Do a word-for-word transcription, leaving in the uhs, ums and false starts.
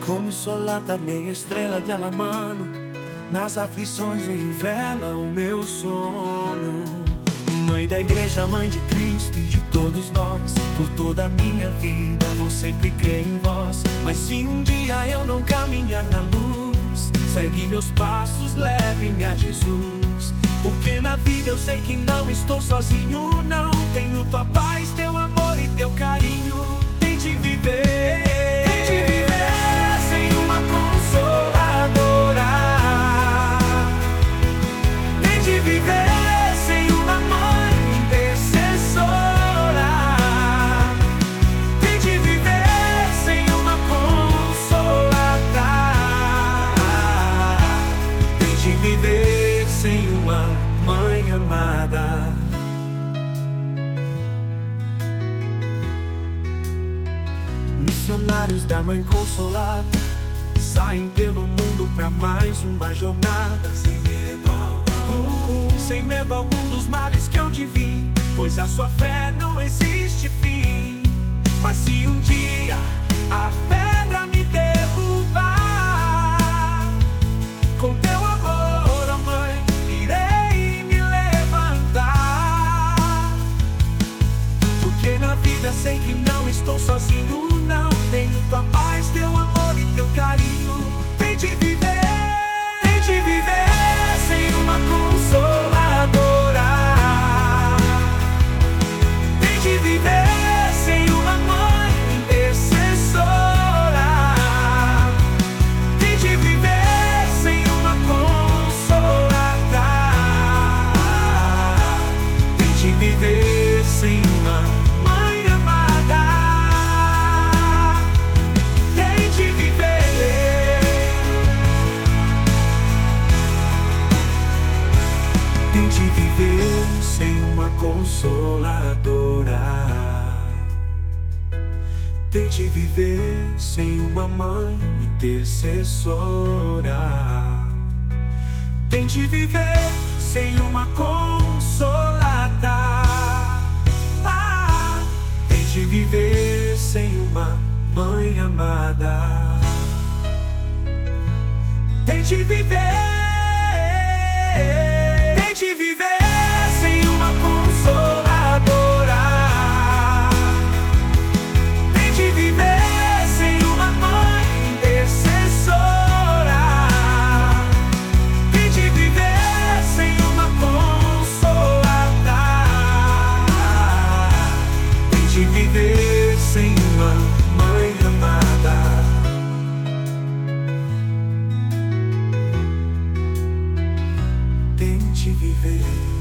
Consolata minha estrela dela, mano. Nas aflições revela o meu sono. Mãe da igreja, mãe de Cristo e de todos nós, por toda a minha vida vou sempre crer em vós. Mas se um dia eu não caminhar na luz, segue meus passos, leve-me a Jesus. Porque na vida eu sei que não estou sozinho, não. Tenho tua paz, teu amor e teu carinho. Tente viver, tente viver sem uma consoladora. Tente viver sem uma mãe intercessora. Tente viver sem uma consolada. Tente viver sem uma mãe amada. Missionários da Mãe Consolada saem pelo mundo pra mais uma jornada. Sem medo algum, sem medo algum dos males que eu te vi, pois a sua fé não existe fim. Mas se um dia a pedra me derrubar, com teu amor, ó mãe, irei me levantar. Porque na vida sei que não estou sozinho, não. Tenho tua paz, teu amor e teu carinho. Tente viver, tente viver sem uma consoladora. Tente viver sem uma mãe intercessora. Tente viver sem uma consolada. Tente viver sem uma mãe amada. Tente viver, tente viver sem uma consoladora. Tente viver sem uma mãe intercessora. Tente viver sem uma consolada. Ah, tente viver sem uma mãe amada. Tente viver, tente viver sem uma consoladora. Tente viver sem uma mãe intercessora. Tente viver sem uma consolada. Tente viver sem uma mãe amada. Tente viver.